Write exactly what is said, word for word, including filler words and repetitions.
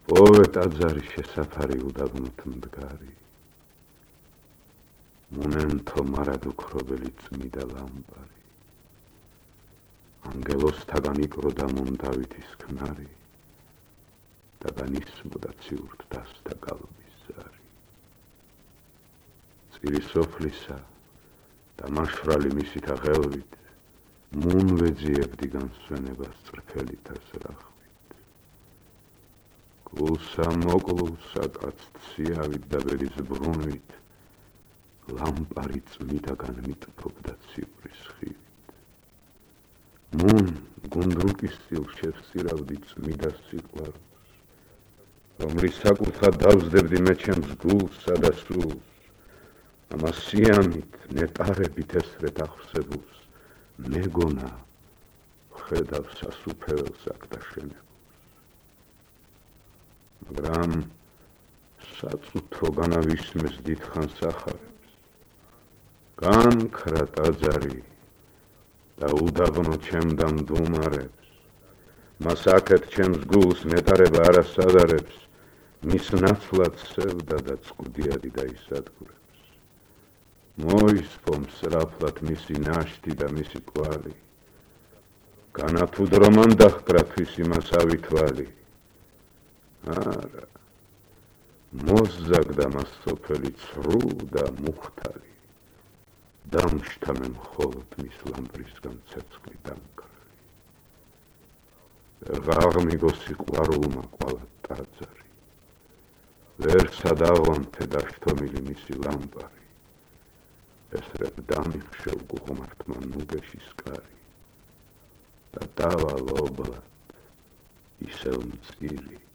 ოვე ტაძარი შესაფარი უდაბნოთ მდგარი, მონენთო მარად უქრობელი წმიდა ლამპარი, ანგელოსთაგან იკროდა მომდავითის ქმარი და განისმოდა ციურთ დასთა გალობის ზარი. წირი სოფლისა და მაშვრალი მისით აღელვით მუნ ვეძიებდი განსვენებას წრფელით ასრახვით. გულსა მოკლულსა კაცთ სიავით და ბერის ბრუნვით ლამპარი წმიდაგან მიტფობდა ციფრის ხივით. მუნ გუნდრუკის სტილს შევსწირავდი წმიდა სიყვარულს, რომლის საკუთხად დავსდებდი მე ჩემს გულსა და სულს, ამას სიამით ნეტარებით ესრეთ აღსებულს, მეგონა ხედავ სასუფეველს აქ და შენებულს. მაგრამ საწუთო განავისმეს დიდხანს ახარებს, განქრა ტაძარი და უდაბნო ჩემდა მდუმარებს, მას აქეთ ჩემს გულს ნეტარება არას ადარებს, მის ნაცვლად სევდა და წყდიადი დაისადგურებს. მოისპო მსრაფლად მისი ნაშთი და მისი კვალი, განათუდრო მან დაჰკრა თვისი მასავი თვალი. არა, მოსზაგდა მას სოფელი ცრუ და მუხთარი, დამშთა მე მხოლოდ მის ლამპრისგან ცეცხლი დამკრალი. ვერ ღაღმიგო სიყვარულმა კვალა ტაძარი, ვერ სადაღონთე დაშთომილი მისი ლამპარი, ესრებ დამიხშევ გუღმართმა ნუგეშის კარი და დავალ ობლად ისევ მწირი